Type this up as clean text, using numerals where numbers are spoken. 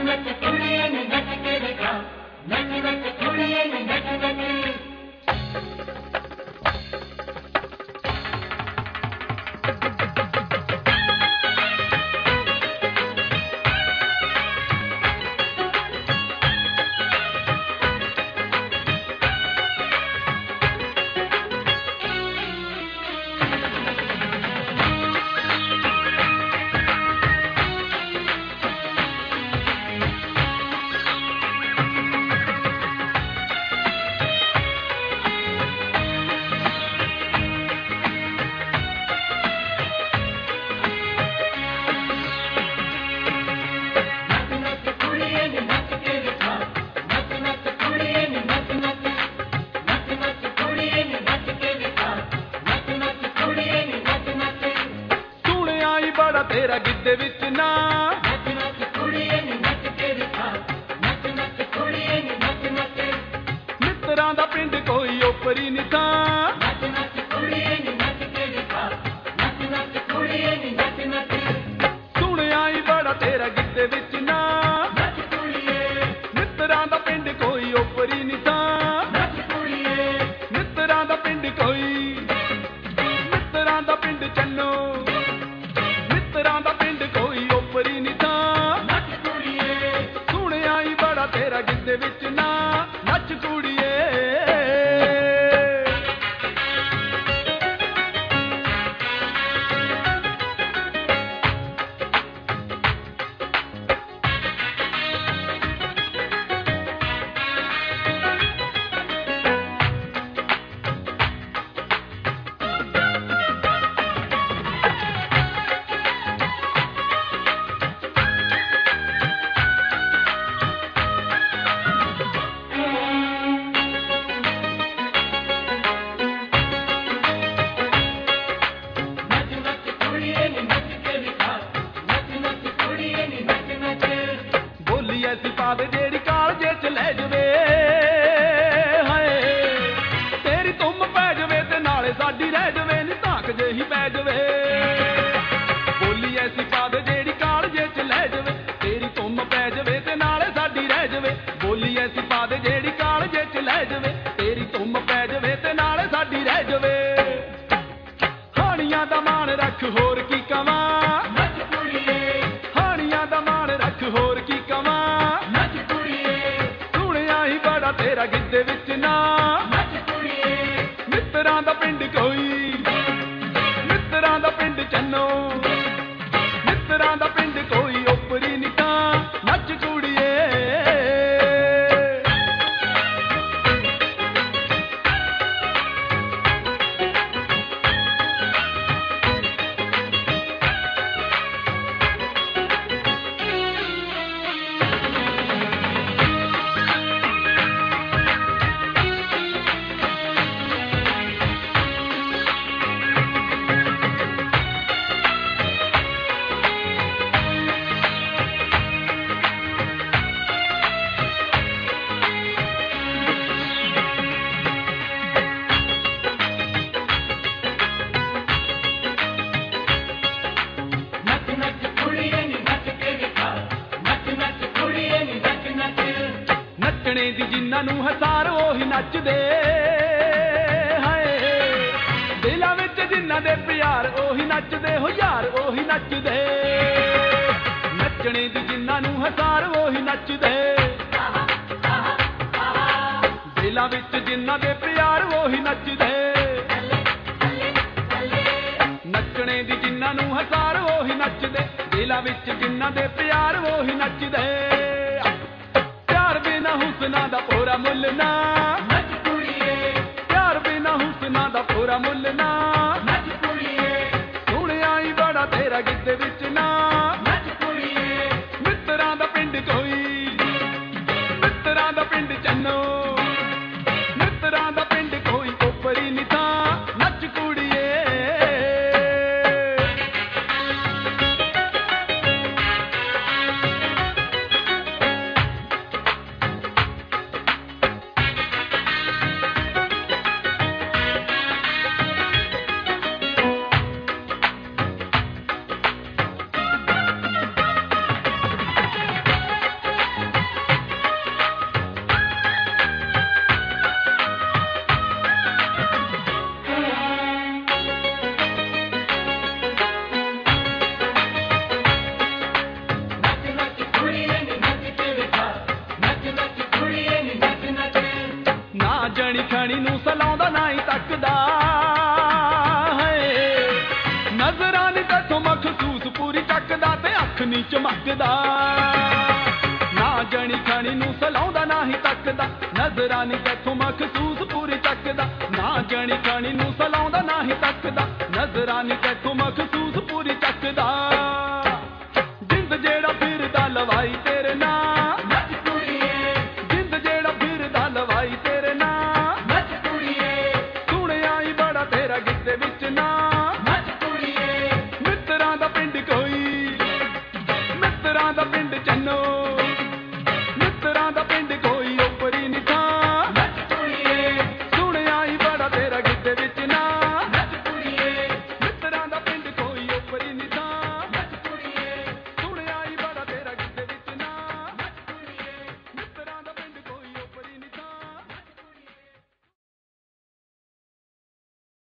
नच कुड़िए नी नच के दिखा, नच नच कुड़िए नी नच नच। तेरा गिद्धे विच ना नच नच कुड़िए नी नच के दिखा, नच नच कुड़िए नी नच नच। मित्तरां दा पिंड कोई ओपरी नी था, नच नच कुड़िए नी नच के दिखा, नच नच कुड़िए नी नच नच। सुणिया ही बड़ा तेरा गिद्धे विच ना नच कुड़िए, मित्तरां दा पिंड कोई ओपरी नी था, नच कुड़िए, मित्तरां दा पिंड कोई, मित्तरां दा पिंड चन्नो, मित्तरां दा पिंड कोई ओपरी नी था। नच कुड़िए, सुणिया ही बड़ा तेरा गिद्धे विच ना नच कुड़िए। नच नच कुड़िए नी नच के दिखा, नच नच कुड़िए नी नच नच। बोली ऐसी पावे जेड़ी कालजे च लै जवे, हाय तेरी तुम पै जवे ते नाले साडी रह जवे नी धाक जेही पै जवे। बोली ऐसी पावे जेड़ी कालजे च लै जवे, तेरी तुम पै जवे ते नाले साडी रह जवे। बोली ऐसी पावे जेड़ी कालजे च लै जवे, तेरी तुम पै जवे ते नाले साडी रह जवे। हानियां दा मान रख होर की कवां, नच कुड़िए, हानियां दा मान रख होर की कवां। नच कुड़िए, सुणिया ही बड़ा तेरा गिद्धे विच ना नच कुड़िए, मित्तरां दा पिंड कोई, मित्तरां दा पिंड चन्नो, मित्तरां दा पिंड कोई ओपरी नी था। नच कुड़िए। नच नच कुड़िए नी नच के दिखा, नच नच कुड़िए नी नच नच। नचने दी जिन्हां नूं हसार ओही नचदे, हाय दिलां विच जिन्हां दे प्यार ओही नचदे हो यार ओही नचदे। नचने दी जिन्हां नूं हसार ओही नचदे, दिलां विच जिन्हां दे प्यार ओही नचदे। नचने दी जिन्हां नूं हसार ओही नचदे, दिलां विच जिन्हां दे प्यार ओही नचदे। प्यार बिना हुस्ना दा पूरा मुੱਲ ना, नच कुड़िए, प्यार बिना हुस्ना दा पूरा मुੱਲ ना। नच कुड़िए, सुणिया ही बड़ा तेरा गिद्धे विच ना नच कुड़िए, मित्तरां दा पिंड कोई, मित्तरां दा पिंड चन्नो, मित्तरां दा पिंड कोई ओपरी नी था। नच कुड़िए। ਸਲਾਉਂਦਾ ਨਾ ਹੀ ਤੱਕਦਾ ਹੈ ਨਜ਼ਰਾਂ ਨੀ ਤੈਥੋਂ ਮਖਸੂਸ ਪੂਰੀ ਚੱਕਦਾ ਤੇ ਅੱਖ ਨੀ ਚਮਕਦਾ ਨਾ ਜਣੀ ਖਾਣੀ ਨੂੰ ਸਲਾਉਂਦਾ ਨਾ ਹੀ ਤੱਕਦਾ ਨਜ਼ਰਾਂ ਨੀ ਤੈਥੋਂ ਮਖਸੂਸ ਪੂਰੀ ਚੱਕਦਾ ਨਾ ਜਣੀ ਖਾਣੀ ਨੂੰ ਸਲਾਉਂਦਾ ਨਾ ਹੀ ਤੱਕਦਾ ਨਜ਼ਰਾਂ ਨੀ ਤੈਥੋਂ ਮਖਸੂਸ ਪੂਰੀ ਚੱਕਦਾ ਜਿੰਦ ਜਿਹੜਾ ਫਿਰਦਾ ਲਵਾਈ ਤੇਰੇ ਨਾਲ ਨੱਚ ਕੁੜੀਏ ਜਿੰਦ ਜਿਹੜਾ ਫਿਰਦਾ ਲਵਾਈ ਤੇਰੇ ਨਾਲ ਨੱਚ ਕੁੜੀਏ ਸੁਣਿਆ ਹੀ ਬੜਾ ਤੇਰਾ ਗਿੱਧੇ ਵਿੱਚ ਨਾ ਨੱਚ ਕੁੜੀਏ ਮਿੱਤਰਾਂ ਦਾ ਪਿੰਡ ਕੋਈ ਮਿੱਤਰਾਂ ਦਾ ਪਿੰਡ ਚੰਨੋ ਮਿੱਤਰਾਂ ਦਾ ਪਿੰਡ ਕੋਈ ਉੱਪਰੀ ਨਿਠਾ ਨੱਚ ਕੁੜੀਏ ਸੁਣਿਆ ਹੀ ਬੜਾ ਤੇਰਾ ਗਿੱਧੇ ਵਿੱਚ